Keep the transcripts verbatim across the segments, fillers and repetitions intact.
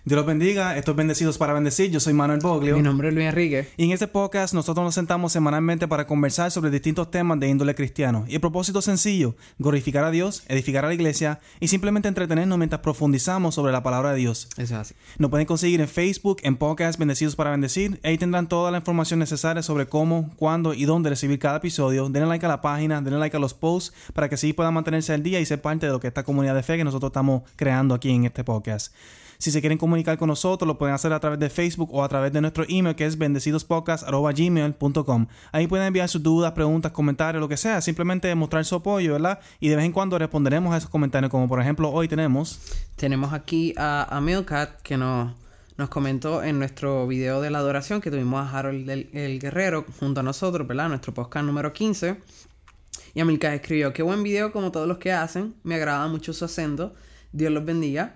Dios los bendiga. Estos bendecidos para bendecir. Yo soy Manuel Boglio. Mi nombre es Luis Enrique. Y en este podcast nosotros nos sentamos semanalmente para conversar sobre distintos temas de índole cristiano. Y el propósito sencillo, glorificar a Dios, edificar a la iglesia y simplemente entretenernos mientras profundizamos sobre la palabra de Dios. Eso es así. Nos pueden conseguir en Facebook, en podcast Bendecidos para Bendecir. Ahí tendrán toda la información necesaria sobre cómo, cuándo y dónde recibir cada episodio. Denle like a la página, denle like a los posts para que así puedan mantenerse al día y ser parte de lo que esta comunidad de fe que nosotros estamos creando aquí en este podcast. Si se quieren comunicar con nosotros, lo pueden hacer a través de Facebook o a través de nuestro email que es bendecidospodcast arroba gmail punto com. Ahí pueden enviar sus dudas, preguntas, comentarios, lo que sea. Simplemente mostrar su apoyo, ¿verdad? Y de vez en cuando responderemos a esos comentarios, como por ejemplo hoy tenemos... Tenemos aquí a, a Milcat que nos, nos comentó en nuestro video de la adoración que tuvimos a Harold el, el Guerrero junto a nosotros, ¿verdad? Nuestro podcast número quince. Y Milcat escribió: qué buen video como todos los que hacen. Me agrada mucho su acento. Dios los bendiga.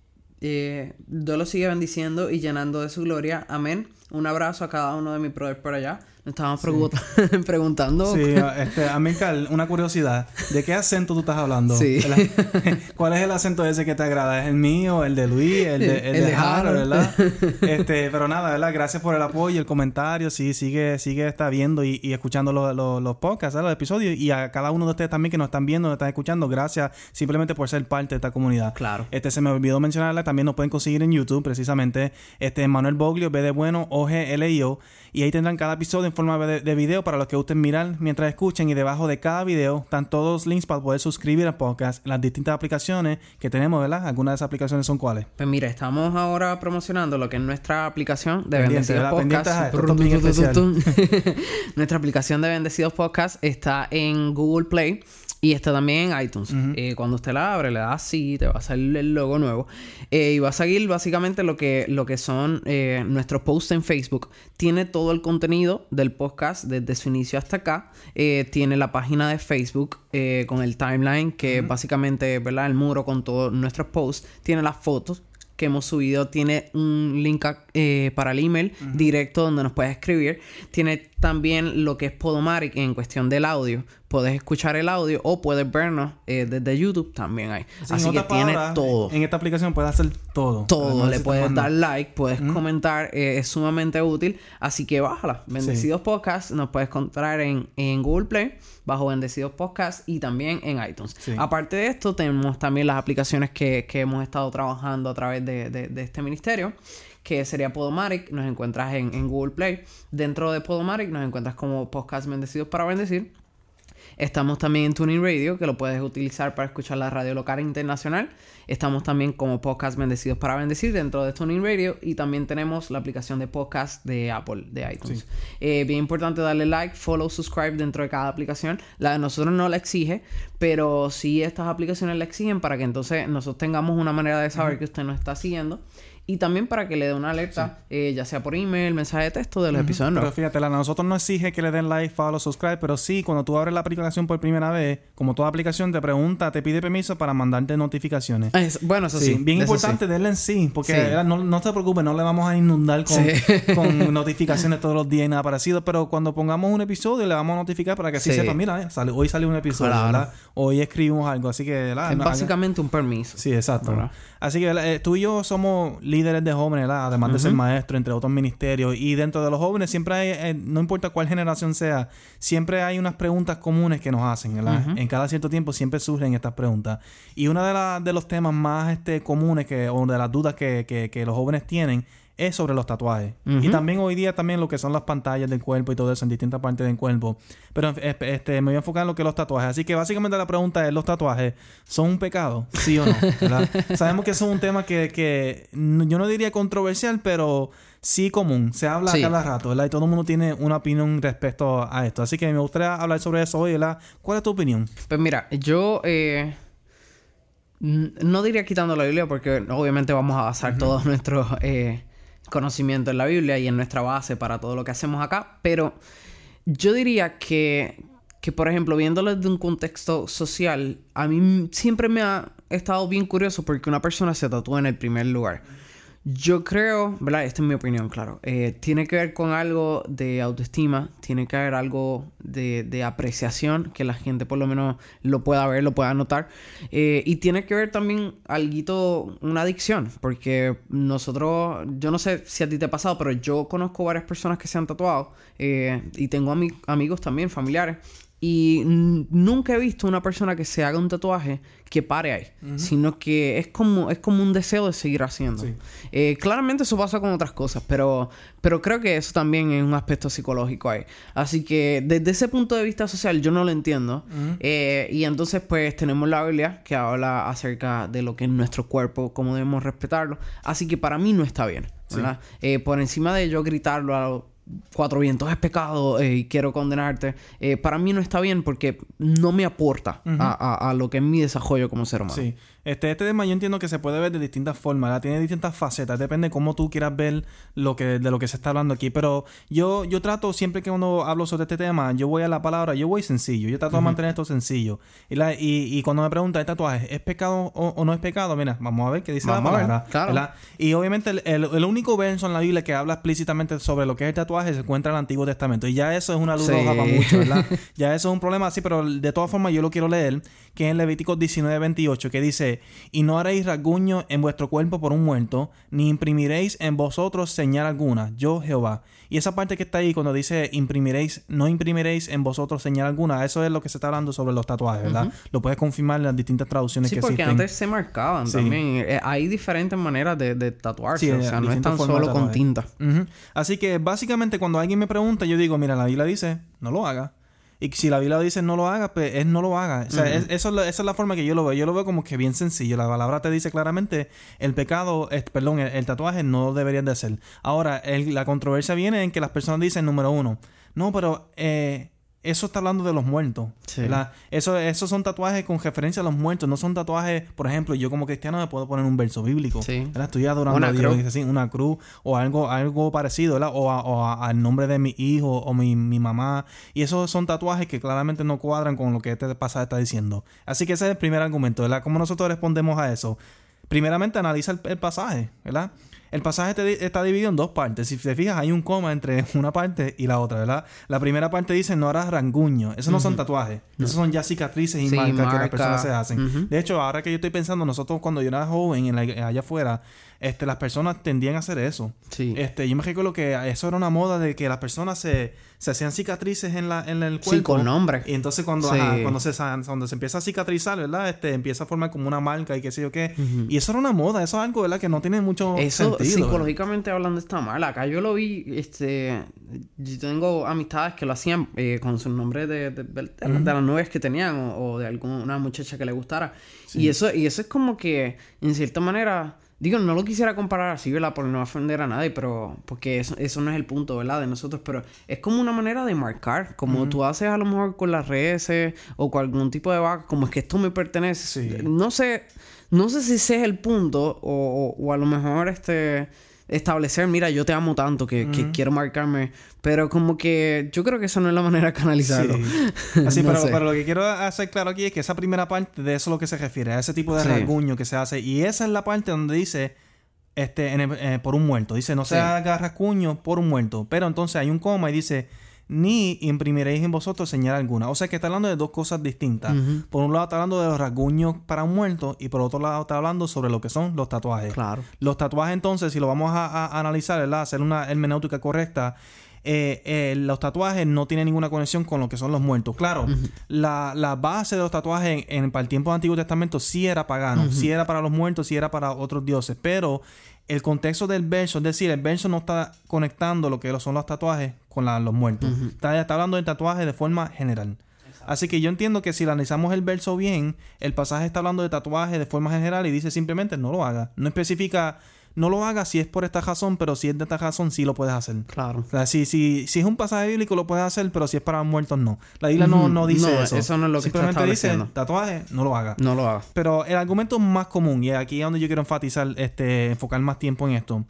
Eh, Dios los sigue bendiciendo y llenando de su gloria. Amén. Un abrazo a cada uno de mis brothers por allá. Nos estábamos sí. pregun- preguntando. Sí, este, Amilcar, una curiosidad. ¿De qué acento tú estás hablando? Sí. ¿Cuál es el acento ese que te agrada? ¿Es el mío, el de Luis, el de, el el de, de Harold, Harold, verdad? Este, pero nada, ¿verdad? Gracias por el apoyo y el comentario. Sí, sigue, sigue está viendo y, y escuchando los, los, los podcasts, ¿verdad? Los episodios. Y a cada uno de ustedes también que nos están viendo, nos están escuchando. Gracias simplemente por ser parte de esta comunidad. Claro. Este, se me olvidó mencionarla. También nos pueden conseguir en YouTube, precisamente. Este, Manuel Boglio, B de bueno, O G L I O. Y ahí tendrán cada episodio en forma de, de video para los que gusten mirar mientras escuchen. Y debajo de cada video están todos los links para poder suscribir al podcast en las distintas aplicaciones que tenemos, ¿verdad? Algunas de esas aplicaciones son ¿cuáles? Pues mira, estamos ahora promocionando lo que es nuestra aplicación de Pendiente, Bendecidos Podcast. Esto es bien especial. Nuestra aplicación de Bendecidos Podcast está en Google Play y está también en iTunes. Uh-huh. Eh, cuando usted la abre, le da así, te va a salir el logo nuevo. Eh, y va a seguir básicamente lo que, lo que son eh, nuestros posts en Facebook. Tiene todo el contenido del podcast desde su inicio hasta acá. Eh, tiene la página de Facebook eh, con el timeline, que uh-huh. básicamente, ¿verdad? El muro con todos nuestros posts. Tiene las fotos que hemos subido. Tiene un link eh, para el email uh-huh. directo donde nos puedes escribir. Tiene también lo que es Podomatic en cuestión del audio. Puedes escuchar el audio o puedes vernos eh, desde YouTube también hay. Sí, así que tiene todo. En esta aplicación puedes hacer todo. Todo. Le puedes dar like, puedes mm. comentar. Eh, es sumamente útil. Así que bájala. Bendecidos sí. Podcast. Nos puedes encontrar en, en Google Play. Bajo Bendecidos Podcast. Y también en iTunes. Sí. Aparte de esto, tenemos también las aplicaciones que, que hemos estado trabajando a través de, de, de este ministerio. Que sería Podomatic. Nos encuentras en, en Google Play. Dentro de Podomatic nos encuentras como Podcast Bendecidos para Bendecir. Estamos también en Tuning Radio, que lo puedes utilizar para escuchar la radio local e internacional. Estamos también como Podcast Bendecidos para Bendecir dentro de Tuning Radio. Y también tenemos la aplicación de podcast de Apple, de iTunes. Sí. Eh, bien importante darle like, follow, subscribe dentro de cada aplicación. La de nosotros no la exige, pero sí estas aplicaciones la exigen para que entonces nosotros tengamos una manera de saber uh-huh. que usted nos está siguiendo. Y también para que le dé una alerta, sí. eh, ya sea por email, mensaje de texto de los uh-huh. episodios. Pero fíjate, la nosotros no exige que le den like, follow, subscribe, pero sí, cuando tú abres la aplicación por primera vez, como toda aplicación te pregunta, te pide permiso para mandarte notificaciones. Es, bueno, eso sí. sí bien eso importante, sí. denle en sí, porque sí. No, no te preocupes, no le vamos a inundar con, sí. con notificaciones todos los días y nada parecido, pero cuando pongamos un episodio le vamos a notificar para que así sí. sepa, mira, eh, sale, hoy salió un episodio, claro. ¿verdad? Hoy escribimos algo, así que... ¿verdad? Es no, básicamente haga... un permiso. Sí, exacto. ¿verdad? Así que eh, tú y yo somos líderes de jóvenes, ¿verdad? Además uh-huh. de ser maestro, entre otros ministerios. Y dentro de los jóvenes siempre hay, eh, no importa cuál generación sea, siempre hay unas preguntas comunes que nos hacen, ¿verdad? Uh-huh. En cada cierto tiempo siempre surgen estas preguntas. Y uno de, la, de los temas más este, comunes que, o de las dudas que, que, que los jóvenes tienen es sobre los tatuajes. Uh-huh. Y también hoy día también lo que son las pantallas del cuerpo y todo eso en distintas partes del cuerpo. Pero este, me voy a enfocar en lo que es los tatuajes. Así que básicamente la pregunta es, ¿los tatuajes son un pecado? ¿Sí o no? ¿Verdad? Sabemos que eso es un tema que, que yo no diría controversial, pero sí común. Se habla sí. cada rato, ¿verdad? Y todo el mundo tiene una opinión respecto a esto. Así que me gustaría hablar sobre eso hoy, ¿verdad? ¿Cuál es tu opinión? Pues mira, yo... Eh... no diría quitando la Biblia porque obviamente vamos a basar uh-huh. todos nuestros... Eh, conocimiento en la Biblia y en nuestra base para todo lo que hacemos acá, pero yo diría que, que por ejemplo, viéndolo desde un contexto social, a mí siempre me ha estado bien curioso porque una persona se tatúa en el primer lugar. Yo creo, ¿verdad? Esta es mi opinión, claro. Eh, tiene que ver con algo de autoestima, tiene que haber algo de, de apreciación, que la gente por lo menos lo pueda ver, lo pueda notar. Eh, y tiene que ver también algo, una adicción, porque nosotros, yo no sé si a ti te ha pasado, pero yo conozco varias personas que se han tatuado eh, y tengo ami- amigos también, familiares. Y n- nunca he visto una persona que se haga un tatuaje que pare ahí. Uh-huh. Sino que es como, es como un deseo de seguir haciendo. Sí. Eh, claramente eso pasa con otras cosas. Pero, pero creo que eso también es un aspecto psicológico ahí. Así que desde ese punto de vista social yo no lo entiendo. Uh-huh. Eh, y entonces pues tenemos la Biblia que habla acerca de lo que es nuestro cuerpo. Cómo debemos respetarlo. Así que para mí no está bien. ¿Verdad? Sí. Eh, por encima de yo gritarlo a los cuatro vientos es pecado eh, y quiero condenarte, eh, para mí no está bien porque no me aporta uh-huh. a, a, a lo que es mi desarrollo como ser humano. Sí. Este, este tema yo entiendo que se puede ver de distintas formas, ¿verdad? Tiene distintas facetas, depende de cómo tú quieras ver lo que, de lo que se está hablando aquí. Pero yo, yo trato, siempre que cuando hablo sobre este tema, yo voy a la palabra, yo voy sencillo. Yo trato uh-huh. de mantener esto sencillo. Y, la, y, y cuando me preguntan, ¿el tatuaje es pecado o, o no es pecado? Mira, vamos a ver qué dice vamos la palabra. Ver, claro. ¿verdad? Y obviamente el, el, el único verso en la Biblia que habla explícitamente sobre lo que es el tatuaje se encuentra en el Antiguo Testamento. Y ya eso es una luz sí. roja para muchos, ¿verdad? Ya eso es un problema así, pero de todas formas yo lo quiero leer, que es en Levítico diecinueve veintiocho, que dice: y no haréis rasguño en vuestro cuerpo por un muerto, ni imprimiréis en vosotros señal alguna, yo Jehová. Y esa parte que está ahí cuando dice imprimiréis, no imprimiréis en vosotros señal alguna, eso es lo que se está hablando sobre los tatuajes, ¿verdad? Uh-huh. Lo puedes confirmar en las distintas traducciones sí, que existen. Sí, porque existen. antes se marcaban sí. también. Eh, hay diferentes maneras de, de tatuarse, sí, o sea, no es tan solo con tinta. Uh-huh. Así que básicamente cuando alguien me pregunta, yo digo, mira, la Biblia dice, no lo haga. Y si la Biblia dice no lo haga, pues es no lo haga. O sea, uh-huh. es, eso es la, esa es la forma que yo lo veo. Yo lo veo como que bien sencillo. La palabra te dice claramente el pecado, es, perdón, el, el tatuaje no lo deberían de hacer. Ahora, el, la controversia viene en que las personas dicen, número uno, no, pero eh, eso está hablando de los muertos. Sí. Eso, esos son tatuajes con referencia a los muertos. No son tatuajes, por ejemplo, yo como cristiano me puedo poner un verso bíblico. Sí. ¿verdad? Estoy adorando una a Dios. Cruz. Así, una cruz o algo, algo parecido, ¿verdad? O, a, o a, al nombre de mi hijo o mi, mi mamá. Y esos son tatuajes que claramente no cuadran con lo que este pasaje está diciendo. Así que ese es el primer argumento, ¿verdad? ¿Cómo nosotros respondemos a eso? Primeramente, analiza el, el pasaje, ¿verdad? El pasaje te, está dividido en dos partes. Si te fijas, hay un coma entre una parte y la otra, ¿verdad? La primera parte dice, no harás rasguño. Esos uh-huh. no son tatuajes. No. Esos son ya cicatrices y sí, marcas marca. que las personas se hacen. Uh-huh. De hecho, ahora que yo estoy pensando, nosotros cuando yo era joven, en la, allá afuera, este, las personas tendían a hacer eso. Sí. Este, yo me recuerdo que eso era una moda de que las personas se, se hacían cicatrices en, la, en el cuerpo. Sí, con nombre. Y entonces cuando, sí. ajá, cuando, se, cuando se empieza a cicatrizar, ¿verdad? Este, empieza a formar como una marca y qué sé yo qué. Uh-huh. Y eso era una moda. Eso es algo, ¿verdad? Que no tiene mucho eso, sentido. Psicológicamente ¿verdad? hablando está mal. Acá yo lo vi, este... Yo tengo amistades que lo hacían eh, con sus nombres de, de, de, de, uh-huh. de las novias que tenían o, o de alguna muchacha que le gustara. Sí. Y eso y eso es como que, en cierta manera... Digo, no lo quisiera comparar así, ¿verdad? Por no ofender a nadie, pero... Porque eso, eso no es el punto, ¿verdad? De nosotros, pero... Es como una manera de marcar. Como uh-huh. tú haces a lo mejor con las redes o con algún tipo de vaca. Como es que esto me pertenece. Sí. No sé... No sé si ese es el punto o, o, o a lo mejor este... establecer, mira, yo te amo tanto que, uh-huh. que quiero marcarme, pero como que yo creo que esa no es la manera de canalizarlo. Sí. Así, no pero, pero lo que quiero hacer claro aquí es que esa primera parte de eso es lo que se refiere, a ese tipo de sí. rasguño que se hace, y esa es la parte donde dice este en el, eh, por un muerto, dice no se sí. haga rasguño por un muerto, pero entonces hay un coma y dice ni imprimiréis en vosotros señal alguna. O sea que está hablando de dos cosas distintas. Uh-huh. Por un lado está hablando de los rasguños para un muerto y por otro lado está hablando sobre lo que son los tatuajes. Claro. Los tatuajes entonces, si lo vamos a, a analizar, ¿verdad? Hacer una hermenéutica correcta, eh, eh, los tatuajes no tienen ninguna conexión con lo que son los muertos. Claro, uh-huh. la, la base de los tatuajes en, en para el tiempo del Antiguo Testamento sí era pagano, uh-huh. sí era para los muertos, sí era para otros dioses, pero el contexto del verso, es decir, el verso no está conectando lo que son los tatuajes con la, los muertos. Uh-huh. Está, está hablando de tatuajes de forma general. Exacto. Así que yo entiendo que si analizamos el verso bien, el pasaje está hablando de tatuajes de forma general y dice simplemente no lo haga. No especifica, no lo haga si es por esta razón, pero si es de esta razón sí lo puedes hacer. Claro. O sea, si, si, si es un pasaje bíblico lo puedes hacer, pero si es para muertos no. La Biblia uh-huh. no, no dice no, eso. Eso no es lo que simplemente está dice tatuaje, no lo haga. No lo haga. Pero el argumento más común, y aquí es donde yo quiero enfatizar, este, enfocar más tiempo en esto,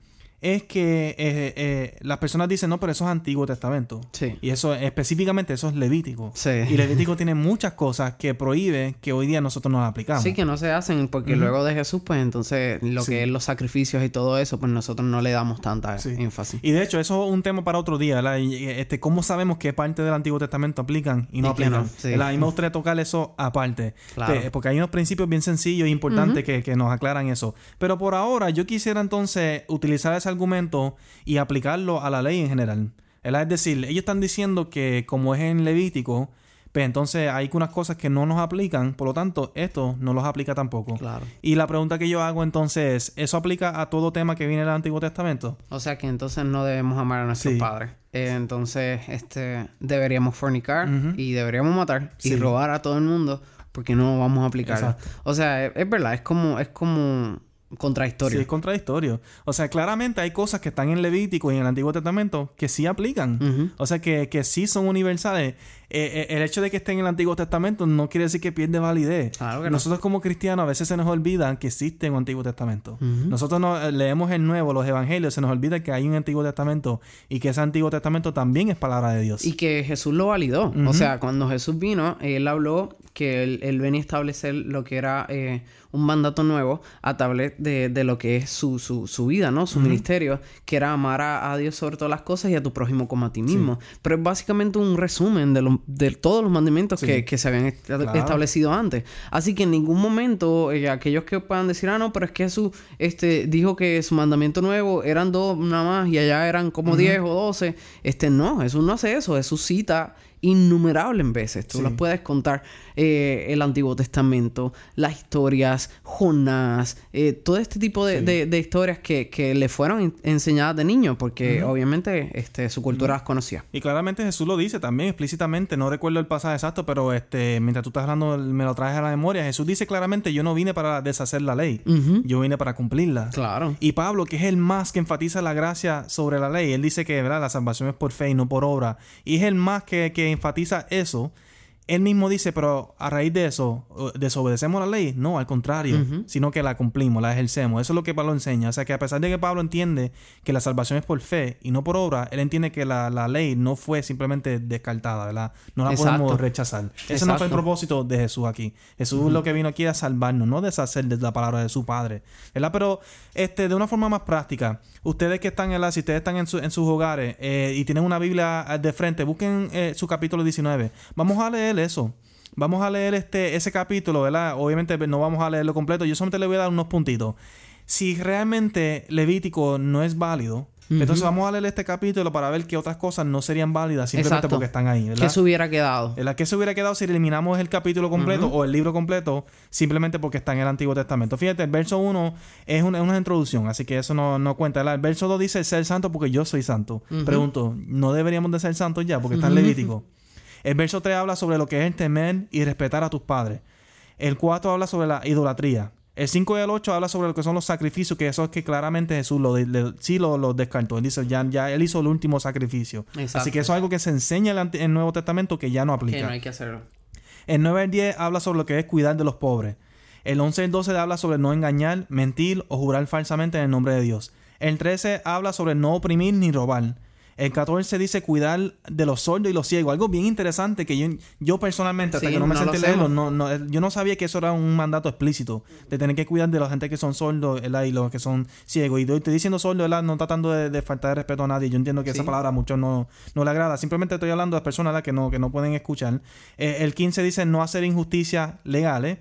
es que eh, eh, las personas dicen, no, pero eso es Antiguo Testamento. Sí. Y eso, específicamente, eso es Levítico. Sí. Y Levítico tiene muchas cosas que prohíbe que hoy día nosotros nos aplicamos. Sí, que no se hacen porque uh-huh. luego de Jesús, pues entonces lo sí. que es los sacrificios y todo eso, pues nosotros no le damos tanta sí. énfasis. Y de hecho, eso es un tema para otro día, ¿verdad? Este, ¿Cómo sabemos qué parte del Antiguo Testamento aplican y no y aplican? No. Sí. A mí me gustaría tocar eso aparte. Claro. Te, porque hay unos principios bien sencillos e importantes uh-huh. que, que nos aclaran eso. Pero por ahora, yo quisiera entonces utilizar ese argumento y aplicarlo a la ley en general. Es decir, ellos están diciendo que como es en Levítico, pues entonces hay unas cosas que no nos aplican, por lo tanto, esto no los aplica tampoco. Claro. Y la pregunta que yo hago entonces es, ¿eso aplica a todo tema que viene del Antiguo Testamento? O sea que entonces no debemos amar a nuestros sí. padres. Eh, entonces, este, deberíamos fornicar uh-huh. y deberíamos matar sí. y robar a todo el mundo porque no vamos a aplicarlo. Exacto. O sea, es, es verdad, es como, es como contradictorio. Sí, es contradictorio. O sea, claramente hay cosas que están en Levítico y en el Antiguo Testamento que sí aplican. Uh-huh. O sea, que, que sí son universales. Eh, eh, el hecho de que esté en el Antiguo Testamento no quiere decir que pierde validez. Claro que Nosotros no. como cristianos a veces se nos olvida que existe un Antiguo Testamento. Uh-huh. Nosotros no, leemos el Nuevo, los Evangelios, se nos olvida que hay un Antiguo Testamento y que ese Antiguo Testamento también es palabra de Dios. Y que Jesús lo validó. Uh-huh. O sea, cuando Jesús vino, él habló que él, él venía a establecer lo que era eh, un mandato nuevo a través de, de lo que es su, su, su vida, ¿no? Su uh-huh. ministerio, que era amar a, a Dios sobre todas las cosas y a tu prójimo como a ti mismo. Sí. Pero es básicamente un resumen de, lo, de todos los mandamientos sí. que, que se habían est- claro. establecido antes. Así que en ningún momento eh, aquellos que puedan decir, ah, no, pero es que Jesús este, dijo que su mandamiento nuevo eran dos nada más y allá eran como uh-huh. diez o doce. Este, no, Jesús no hace eso. Jesús cita innumerables veces. Tú sí. las puedes contar. Eh, el Antiguo Testamento, las historias, Jonás, eh, todo este tipo de, sí. de, de historias que, que le fueron in- enseñadas de niño, porque uh-huh. obviamente este, su cultura uh-huh. las conocía. Y claramente Jesús lo dice también explícitamente, no recuerdo el pasaje exacto, pero este mientras tú estás hablando me lo traes a la memoria. Jesús dice claramente, yo no vine para deshacer la ley, uh-huh. yo vine para cumplirla. Claro. Y Pablo, que es el más que enfatiza la gracia sobre la ley, él dice que ¿verdad? La salvación es por fe y no por obra, y es el más que, que enfatiza eso. Él mismo dice, pero a raíz de eso, ¿desobedecemos la ley? No, al contrario, uh-huh. sino que la cumplimos, la ejercemos. Eso es lo que Pablo enseña. O sea, que a pesar de que Pablo entiende que la salvación es por fe y no por obra, él entiende que la, la ley no fue simplemente descartada, ¿verdad? No la Exacto. podemos rechazar. Ese Exacto. no fue el propósito de Jesús aquí. Jesús uh-huh. lo que vino aquí a salvarnos, no deshacer de la palabra de su Padre, ¿verdad? Pero este, de una forma más práctica, ustedes que están, ¿verdad? Si ustedes están en, su, en sus hogares eh, y tienen una Biblia de frente, busquen eh, su capítulo diecinueve. Vamos a leer eso. Vamos a leer este ese capítulo, ¿verdad? Obviamente no vamos a leerlo completo. Yo solamente le voy a dar unos puntitos. Si realmente Levítico no es válido, uh-huh. entonces vamos a leer este capítulo para ver qué otras cosas no serían válidas simplemente Exacto. porque están ahí, ¿verdad? ¿Qué se hubiera quedado? ¿Verdad? ¿Qué se hubiera quedado si eliminamos el capítulo completo uh-huh. o el libro completo simplemente porque está en el Antiguo Testamento? Fíjate, el verso uno es una, es una introducción, así que eso no, no cuenta, ¿verdad? El verso dos dice ser santo porque yo soy santo. Uh-huh. Pregunto, ¿no deberíamos de ser santos ya porque está en Levítico? El verso tres habla sobre lo que es el temer y respetar a tus padres. El cuatro habla sobre la idolatría. El cinco y el ocho habla sobre lo que son los sacrificios, que eso es que claramente Jesús lo de, de, sí lo, lo descartó. Él dice, ya, ya él hizo el último sacrificio. Exacto. Así que eso es algo que se enseña en el, el Nuevo Testamento que ya no aplica. Que no hay que hacerlo. El nueve y el diez habla sobre lo que es cuidar de los pobres. El once y el doce habla sobre no engañar, mentir o jurar falsamente en el nombre de Dios. El trece habla sobre no oprimir ni robar. El catorce dice cuidar de los sordos y los ciegos. Algo bien interesante que yo, yo personalmente, hasta sí, que no me no senté a leerlo, no, no, yo no sabía que eso era un mandato explícito. De tener que cuidar de la gente que son sordos, ¿verdad? Y los que son ciegos. Y estoy diciendo sordo, ¿verdad? No tratando de, de faltar de respeto a nadie. Yo entiendo que sí. esa palabra a muchos no, no le agrada. Simplemente estoy hablando de personas, ¿verdad? que no, que no pueden escuchar. Eh, el quince dice no hacer injusticias legales.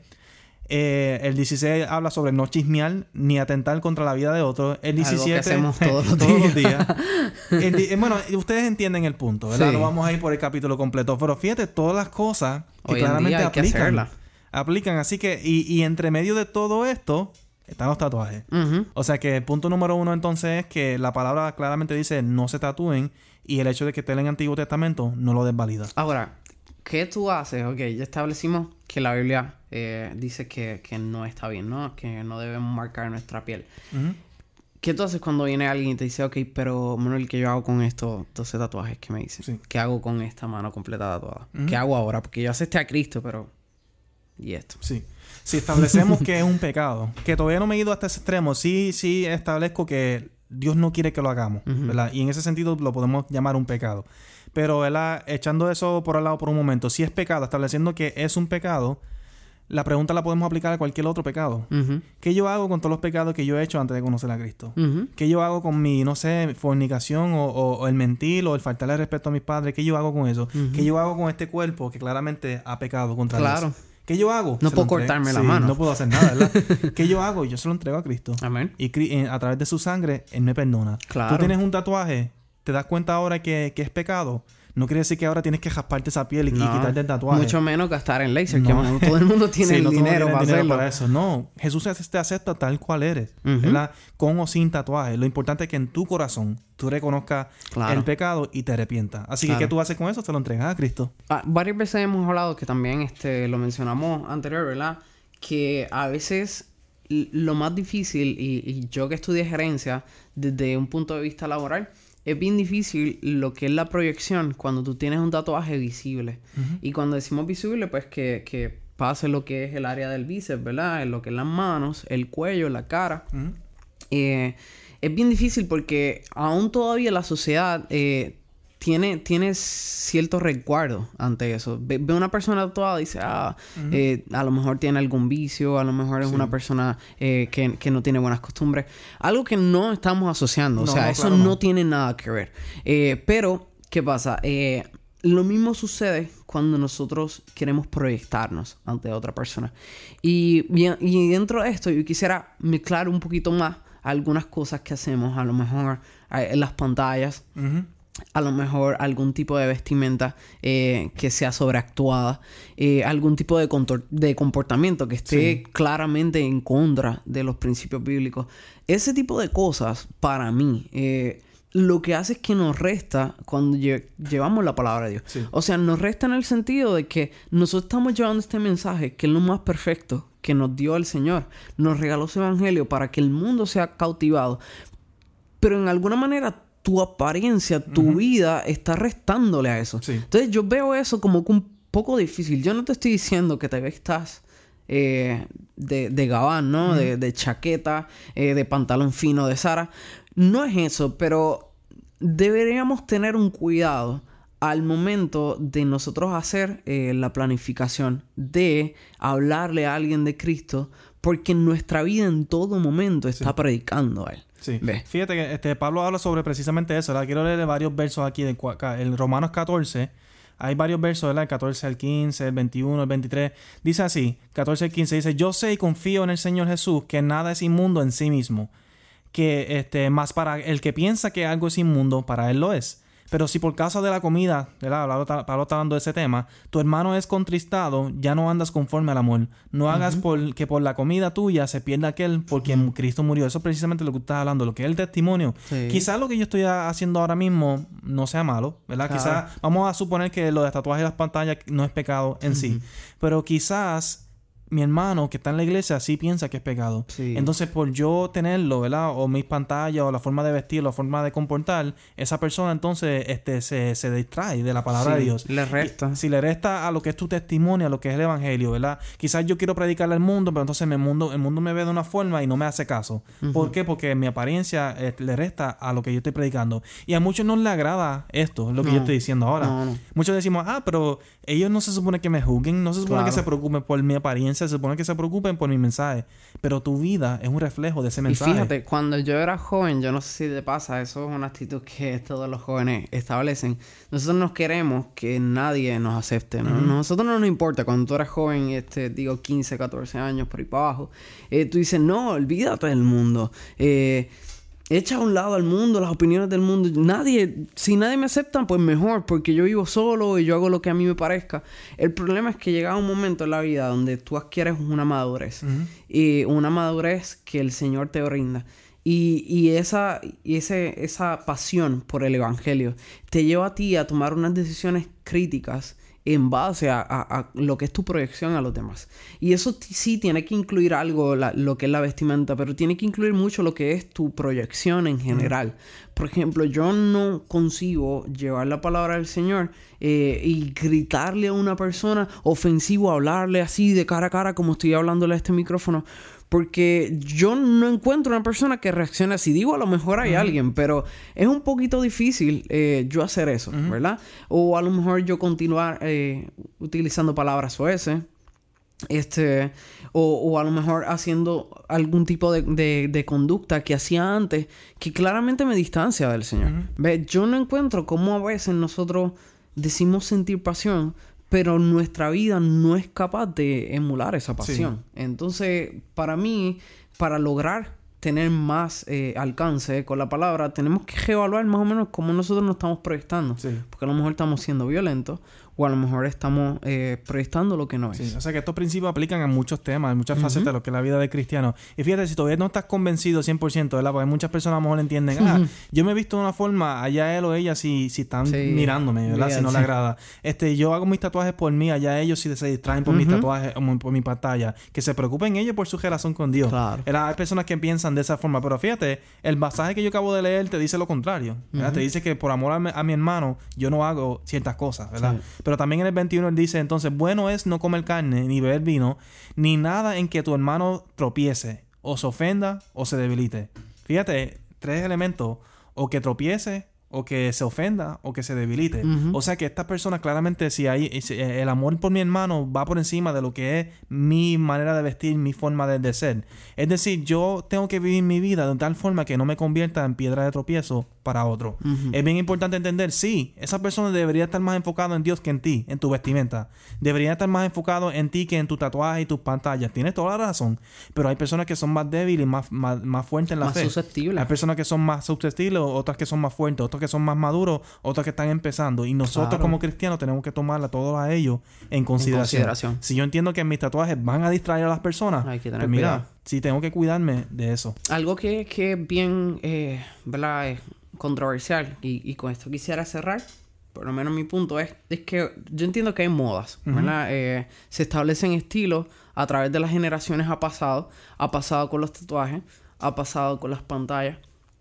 Eh, el dieciséis habla sobre no chismear ni atentar contra la vida de otros. El diecisiete... Algo que hacemos todos los todos días. Los días. El di- bueno, ustedes entienden el punto, ¿verdad? Sí. No vamos a ir por el capítulo completo. Pero fíjate, todas las cosas que Hoy en claramente día hay aplican. que hacerla. Aplican. Así que... Y, y entre medio de todo esto... están los tatuajes. Uh-huh. O sea que el punto número uno entonces es que la palabra claramente dice no se tatúen. Y el hecho de que esté en el Antiguo Testamento no lo desvalida. Ahora... ¿qué tú haces? Ok, ya establecimos que la Biblia eh, dice que, que no está bien, ¿no? Que no debemos marcar nuestra piel. Uh-huh. ¿Qué tú haces cuando viene alguien y te dice, ok, pero Manuel, ¿qué yo hago con estos doce tatuajes que me dices? Sí. ¿Qué hago con esta mano completa tatuada? Uh-huh. ¿Qué hago ahora? Porque yo acepté a Cristo, pero... ¿y esto? Sí. Si establecemos que es un pecado, que todavía no me he ido hasta ese extremo, sí, sí establezco que Dios no quiere que lo hagamos, uh-huh. ¿verdad? Y en ese sentido lo podemos llamar un pecado. Pero, ¿verdad? Echando eso por al lado por un momento, si es pecado, estableciendo que es un pecado, la pregunta la podemos aplicar a cualquier otro pecado. Uh-huh. ¿Qué yo hago con todos los pecados que yo he hecho antes de conocer a Cristo? Uh-huh. ¿Qué yo hago con mi, no sé, fornicación o, o, o el mentir o el faltarle respeto a mis padres? ¿Qué yo hago con eso? Uh-huh. ¿Qué yo hago con este cuerpo que claramente ha pecado contra Dios? Claro. ¿Qué yo hago? No puedo cortarme sí, la mano. No puedo hacer nada, ¿verdad? ¿Qué yo hago? Yo se lo entrego a Cristo. Amén. Y a través de su sangre, Él me perdona. Claro. Tú tienes un tatuaje, ¿te das cuenta ahora que, que es pecado? No quiere decir que ahora tienes que rasparte esa piel y, no, y quitarte el tatuaje. Mucho menos gastar en laser, no. que todo el mundo tiene sí, el no dinero, para, dinero para eso. No, Jesús te acepta tal cual eres, uh-huh. ¿verdad? Con o sin tatuaje. Lo importante es que en tu corazón tú reconozcas claro. el pecado y te arrepientas. Así claro. que, ¿qué tú haces con eso? Te lo entregas a Cristo. Ah, varias veces hemos hablado, que también este, lo mencionamos anterior, ¿verdad? Que a veces lo más difícil, y, y yo que estudié gerencia desde un punto de vista laboral, es bien difícil lo que es la proyección cuando tú tienes un tatuaje visible. Uh-huh. Y cuando decimos visible, pues que, que pase lo que es el área del bíceps, ¿verdad? Lo que es las manos, el cuello, la cara. Uh-huh. Eh, es bien difícil porque aún todavía la sociedad eh, tiene, tiene cierto resguardo ante eso. Ve, ve una persona tatuada y dice, ah, uh-huh. eh, a lo mejor tiene algún vicio, a lo mejor es sí. una persona eh, que, que no tiene buenas costumbres. Algo que no estamos asociando. No, o sea, no, eso claro no. no tiene nada que ver. Eh, pero, ¿qué pasa? Eh, lo mismo sucede cuando nosotros queremos proyectarnos ante otra persona. Y, y dentro de esto, yo quisiera mezclar un poquito más algunas cosas que hacemos, a lo mejor en las pantallas. Uh-huh. A lo mejor algún tipo de vestimenta eh, que sea sobreactuada, eh, algún tipo de, contor- de comportamiento que esté sí. claramente en contra de los principios bíblicos. Ese tipo de cosas, para mí, eh, lo que hace es que nos resta cuando lle- llevamos la palabra de Dios. Sí. O sea, nos resta en el sentido de que nosotros estamos llevando este mensaje, que es lo más perfecto que nos dio el Señor. Nos regaló su evangelio para que el mundo sea cautivado. Pero en alguna manera tu apariencia, tu uh-huh. vida está restándole a eso. Sí. Entonces yo veo eso como que un poco difícil. Yo no te estoy diciendo que te vestas eh, de, de gabán, ¿no? Uh-huh. De, de chaqueta, eh, de pantalón fino de Zara. No es eso, pero deberíamos tener un cuidado al momento de nosotros hacer eh, la planificación de hablarle a alguien de Cristo, porque nuestra vida en todo momento está sí. predicando a Él. Sí. ¿Ves? Fíjate que este Pablo habla sobre precisamente eso, ¿verdad? Quiero leer varios versos aquí de en Romanos catorce. Hay varios versos, ¿verdad? El catorce al quince, el veintiuno, el veintitrés. Dice así, catorce al quince, dice: Yo sé y confío en el Señor Jesús que nada es inmundo en sí mismo, que este más para el que piensa que algo es inmundo, para él lo es. Pero si por causa de la comida, ¿verdad? Pablo está hablando de ese tema, tu hermano es contristado, ya no andas conforme al amor. No hagas uh-huh. por, que por la comida tuya se pierda aquel por quien uh-huh. Cristo murió. Eso es precisamente lo que estás hablando, lo que es el testimonio. Sí. Quizás lo que yo estoy haciendo ahora mismo no sea malo, ¿verdad? Claro. Quizás vamos a suponer que lo de tatuajes y las pantallas no es pecado en uh-huh. sí. Pero quizás mi hermano que está en la iglesia sí piensa que es pecado. Sí. Entonces, por yo tenerlo, ¿verdad? O mis pantallas, o la forma de vestir, la forma de comportar, esa persona entonces este, se, se distrae de la palabra sí, de Dios. Le resta. Y, si le resta a lo que es tu testimonio, a lo que es el evangelio, ¿verdad? Quizás yo quiero predicarle al mundo, pero entonces el mundo, el mundo me ve de una forma y no me hace caso. Uh-huh. ¿Por qué? Porque mi apariencia eh, le resta a lo que yo estoy predicando. Y a muchos no les agrada esto, es lo que no, yo estoy diciendo ahora. No, no. Muchos decimos, ah, pero ellos no se supone que me juzguen, no se supone claro. que se preocupen por mi apariencia, se supone que se preocupen por mi mensaje, pero tu vida es un reflejo de ese mensaje. Y fíjate, cuando yo era joven, yo no sé si te pasa, eso es una actitud que todos los jóvenes establecen. Nosotros no queremos que nadie nos acepte, ¿no? Uh-huh. Nosotros no nos importa. Cuando tú eras joven, este, digo quince, catorce años, por ahí para abajo, eh, tú dices, no, olvídate del mundo. Eh... Echa a un lado al mundo, las opiniones del mundo. Nadie, si nadie me acepta, pues mejor, porque yo vivo solo y yo hago lo que a mí me parezca. El problema es que llega un momento en la vida donde tú adquieres una madurez. Uh-huh. Y una madurez que el Señor te brinda. Y, y, esa, y ese, esa pasión por el evangelio te lleva a ti a tomar unas decisiones críticas en base a, a, a lo que es tu proyección a los demás. Y eso t- sí tiene que incluir algo, la, lo que es la vestimenta, pero tiene que incluir mucho lo que es tu proyección en general. Mm. Por ejemplo, yo no consigo llevar la palabra del Señor eh, y gritarle a una persona ofensivo, hablarle así de cara a cara como estoy hablándole a este micrófono, Porque yo no encuentro una persona que reaccione así. Digo, a lo mejor hay uh-huh. alguien, pero es un poquito difícil eh, yo hacer eso, uh-huh. ¿verdad? O a lo mejor yo continuar eh, utilizando palabras soeces. Este, o, o a lo mejor haciendo algún tipo de, de, de conducta que hacía antes que claramente me distancia del Señor. Uh-huh. ¿Ves? Yo no encuentro cómo a veces nosotros decimos sentir pasión, pero nuestra vida no es capaz de emular esa pasión. Sí. Entonces, para mí, para lograr tener más eh, alcance con la palabra, tenemos que reevaluar más o menos cómo nosotros nos estamos proyectando. Sí. Porque a lo mejor estamos siendo violentos o a lo mejor estamos eh, proyectando lo que no es. Sí, o sea que estos principios aplican a muchos temas, en muchas uh-huh. facetas de lo que es la vida de cristiano. Y fíjate, si todavía no estás convencido cien por ciento, ¿verdad? Porque muchas personas a lo mejor entienden, uh-huh. ah, yo me he visto de una forma, allá él o ella si, si están sí. mirándome, ¿verdad? Bien, si no sí. le agrada. Este, yo hago mis tatuajes por mí, allá ellos si se distraen por uh-huh. mis tatuajes o por mi pantalla. Que se preocupen ellos por su relación con Dios. Claro. ¿Verdad? Hay personas que piensan de esa forma, pero fíjate, el pasaje que yo acabo de leer te dice lo contrario, ¿verdad? Uh-huh. Te dice que por amor a mi, a mi hermano yo no hago ciertas cosas, ¿verdad? Sí. Pero también en el veintiuno él dice, entonces, bueno es no comer carne, ni beber vino, ni nada en que tu hermano tropiece, o se ofenda, o se debilite. Fíjate, tres elementos, o que tropiece, o que se ofenda, o que se debilite. Uh-huh. O sea que estas personas claramente, si hay si el amor por mi hermano va por encima de lo que es mi manera de vestir, mi forma de, de ser. Es decir, yo tengo que vivir mi vida de tal forma que no me convierta en piedra de tropiezo para otro. Uh-huh. Es bien importante entender, sí, esa persona debería estar más enfocado en Dios que en ti, en tu vestimenta. Debería estar más enfocado en ti que en tu tatuaje y tus pantallas. Tienes toda la razón. Pero hay personas que son más débiles, más, más, más fuertes en la más fe. Más susceptibles. Hay personas que son más susceptibles, otras que son más fuertes, otras que son más maduros, otras que están empezando. Y nosotros claro. como cristianos tenemos que tomarla todos a ellos en consideración. en consideración. Si yo entiendo que mis tatuajes van a distraer a las personas, hay que tener pues mira, cuidado. Sí tengo que cuidarme de eso. Algo que, que es bien, eh, ¿verdad? Es controversial. Y, y con esto quisiera cerrar. Por lo menos mi punto es, es que yo entiendo que hay modas, ¿verdad? Uh-huh. Eh, se establecen estilos a través de las generaciones. Ha pasado. Ha pasado con los tatuajes. Ha pasado con las pantallas.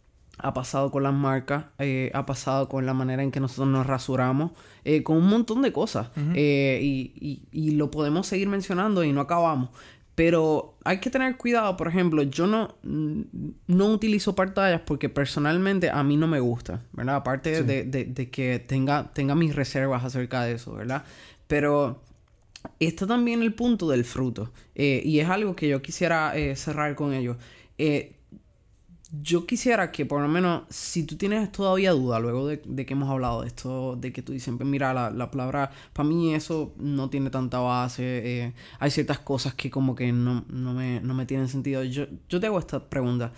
Ha pasado con las marcas, eh, ha pasado con la manera en que nosotros nos rasuramos, eh, con un montón de cosas. Uh-huh. Eh, y, y, y lo podemos seguir mencionando y no acabamos. Pero hay que tener cuidado. Por ejemplo, yo no, no utilizo pantallas porque personalmente a mí no me gusta, ¿verdad? Aparte sí. de, de, de que tenga, tenga mis reservas acerca de eso, ¿verdad? Pero está también el punto del fruto. Eh, y es algo que yo quisiera eh, cerrar con ello. Eh, Yo quisiera que por lo menos, si tú tienes todavía duda luego de, de que hemos hablado de esto, de que tú dices, mira, la, la palabra, para mí eso no tiene tanta base, eh, hay ciertas cosas que como que no, no, me, no me tienen sentido. Yo, yo te hago esta pregunta.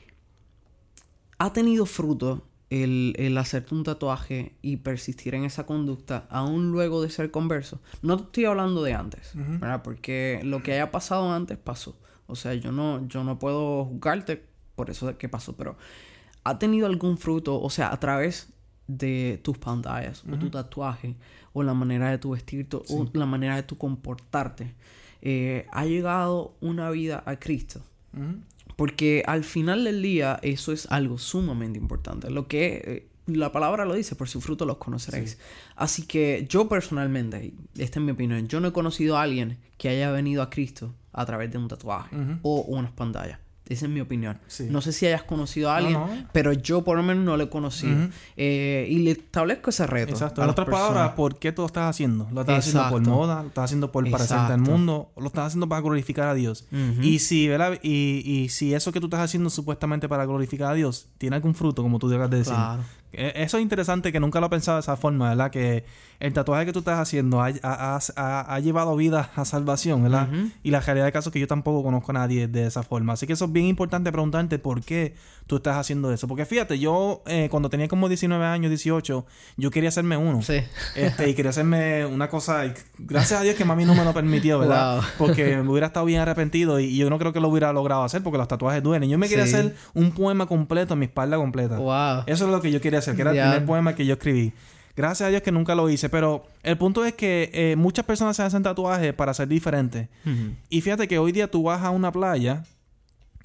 ¿Ha tenido fruto el, el hacerte un tatuaje y persistir en esa conducta aún luego de ser converso? No te estoy hablando de antes, uh-huh. ¿verdad? Porque lo que haya pasado antes pasó. O sea, yo no, yo no puedo juzgarte por eso de qué pasó, pero ¿ha tenido algún fruto, o sea, a través de tus pantallas, uh-huh. o tu tatuaje, o la manera de tu vestirte, sí. o la manera de tu comportarte, eh, ha llegado una vida a Cristo? Uh-huh. Porque al final del día eso es algo sumamente importante. Lo que eh, la palabra lo dice, por su fruto los conoceréis. Sí. Así que yo personalmente, esta es mi opinión, yo no he conocido a alguien que haya venido a Cristo a través de un tatuaje uh-huh. o unas pantallas. Esa es mi opinión. Sí. No sé si hayas conocido a alguien, no, no. pero yo por lo menos no lo he conocido. Uh-huh. Eh, y le establezco ese reto. Exacto. En otras palabras, ¿por qué tú lo estás haciendo? ¿Lo estás Exacto. haciendo por moda? ¿Lo estás haciendo por parecerte al mundo? ¿O lo estás haciendo para glorificar a Dios? Uh-huh. Y si, ¿verdad? Y, y si eso que tú estás haciendo supuestamente para glorificar a Dios tiene algún fruto, como tú debes de decir. Claro. Eso es interesante, que nunca lo he pensado de esa forma, ¿verdad? Que el tatuaje que tú estás haciendo ha, ha, ha, ha llevado vida a salvación, ¿verdad? Uh-huh. Y la realidad del caso es que yo tampoco conozco a nadie de esa forma. Así que eso es bien importante preguntarte por qué tú estás haciendo eso. Porque fíjate, yo eh, cuando tenía como diecinueve años, dieciocho, yo quería hacerme uno. Sí. Este, y quería hacerme una cosa... Y gracias a Dios que mami no me lo permitió, ¿verdad? Wow. Porque me hubiera estado bien arrepentido y, y yo no creo que lo hubiera logrado hacer porque los tatuajes duelen. Yo me quería sí. hacer un poema completo en mi espalda completa. Wow. Eso es lo que yo quería hacer, que era yeah. el primer poema que yo escribí. Gracias a Dios que nunca lo hice. Pero el punto es que eh, muchas personas se hacen tatuajes para ser diferentes. Uh-huh. Y fíjate que hoy día tú vas a una playa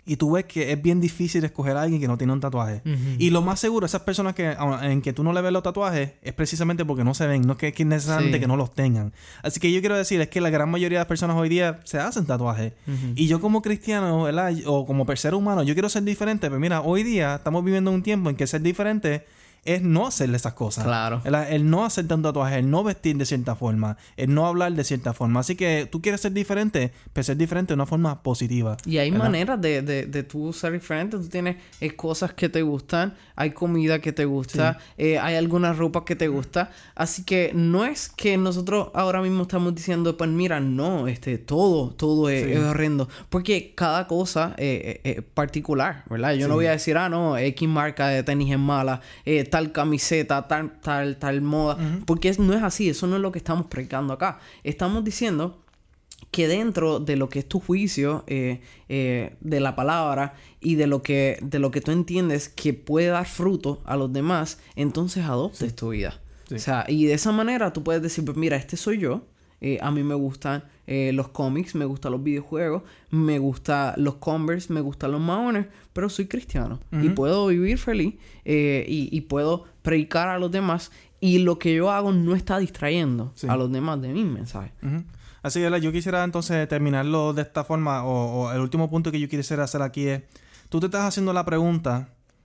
y tú ves que es bien difícil escoger a alguien que no tiene un tatuaje. Uh-huh. Y lo más seguro, esas personas que en que tú no le ves los tatuajes es precisamente porque no se ven, no es que es necesariamente sí. que no los tengan. Así que yo quiero decir es que la gran mayoría de las personas hoy día se hacen tatuajes. Uh-huh. Y yo como cristiano, ¿verdad? O como ser humano, yo quiero ser diferente. Pero mira, hoy día estamos viviendo un tiempo en que ser diferente es no hacerle esas cosas. Claro. El, el no hacerte un tatuaje, el no vestir de cierta forma, el no hablar de cierta forma. Así que tú quieres ser diferente, pero ser diferente de una forma positiva. Y hay ¿verdad? maneras de, de, de tú ser diferente. Tú tienes eh, cosas que te gustan, hay comida que te gusta, sí. eh, hay algunas ropas que te gusta. Así que no es que nosotros ahora mismo estamos diciendo, pues mira, no, este, todo, todo es, sí. es horrendo. Porque cada cosa es eh, eh, particular, ¿verdad? Yo sí. no voy a decir, ah, no, X marca de tenis es mala, eh, tal camiseta, tal, tal, tal moda. Uh-huh. Porque no es así. Eso no es lo que estamos predicando acá. Estamos diciendo que dentro de lo que es tu juicio eh, eh, de la palabra y de lo que de lo que tú entiendes que puede dar fruto a los demás, entonces adoptes sí. tu vida. Sí. O sea, y de esa manera tú puedes decir, pues mira, este soy yo. Eh, a mí me gustan eh, los cómics, me gustan los videojuegos, me gustan los Converse, me gustan los maones, pero soy cristiano. Uh-huh. Y puedo vivir feliz eh, y, y puedo predicar a los demás. Y lo que yo hago no está distrayendo sí. a los demás de mis mensajes. Uh-huh. Así que yo quisiera entonces terminarlo de esta forma. O, o el último punto que yo quisiera hacer aquí es... Tú te estás haciendo la pregunta...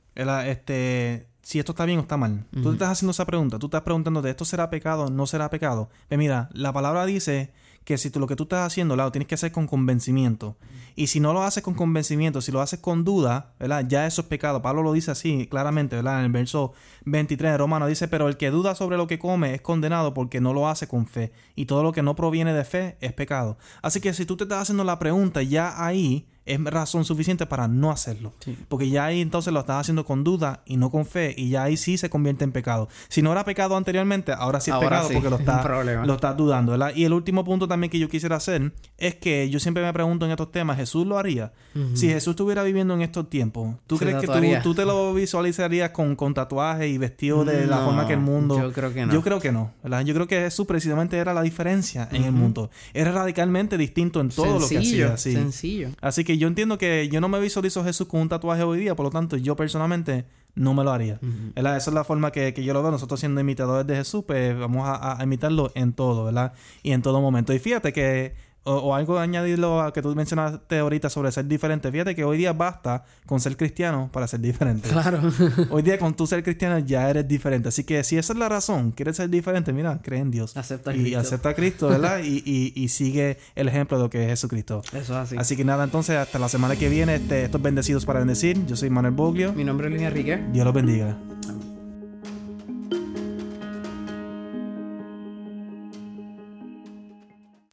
este si esto está bien o está mal. Uh-huh. Tú te estás haciendo esa pregunta. Tú estás preguntándote, ¿esto será pecado o no será pecado? Pues mira, la palabra dice que si tú, lo que tú estás haciendo, lo tienes que hacer con convencimiento. Uh-huh. Y si no lo haces con convencimiento, si lo haces con duda, ¿verdad? Ya eso es pecado. Pablo lo dice así claramente, ¿verdad? En el verso veintitrés de Romanos dice, pero el que duda sobre lo que come es condenado porque no lo hace con fe. Y todo lo que no proviene de fe es pecado. Así que si tú te estás haciendo la pregunta, ya ahí... es razón suficiente para no hacerlo. Sí. Porque ya ahí entonces lo estás haciendo con duda y no con fe. Y ya ahí sí se convierte en pecado. Si no era pecado anteriormente, ahora sí es ahora pecado sí. porque lo estás lo está dudando, ¿verdad? Y el último punto también que yo quisiera hacer es que yo siempre me pregunto en estos temas, ¿Jesús lo haría? Uh-huh. Si Jesús estuviera viviendo en estos tiempos, ¿tú se crees que tú, tú te lo visualizarías con, con tatuajes y vestido de no, la forma que el mundo? Yo creo que no. Yo creo que no, ¿verdad? Yo creo que Jesús precisamente era la diferencia en uh-huh. el mundo. Era radicalmente distinto en todo sencillo, lo que hacía. Sí. Sencillo. Así que yo entiendo que yo no me visualizo a Jesús con un tatuaje hoy día, por lo tanto, yo personalmente no me lo haría. Uh-huh. ¿Verdad? Esa es la forma que, que yo lo veo. Nosotros siendo imitadores de Jesús, pues vamos a, a imitarlo en todo, ¿verdad? Y en todo momento. Y fíjate que... O, o algo de añadirlo a que tú mencionaste ahorita sobre ser diferente. Fíjate que hoy día basta con ser cristiano para ser diferente. Claro. Hoy día con tú ser cristiano ya eres diferente. Así que si esa es la razón, quieres ser diferente, mira, cree en Dios. Acepta a y Cristo. acepta a Cristo, ¿verdad? y, y, y sigue el ejemplo de lo que es Jesucristo. Eso es así. Así que nada, entonces hasta la semana que viene, este, estos bendecidos para bendecir. Yo soy Manuel Boglio. Mi nombre es Luis Enrique. Dios los bendiga.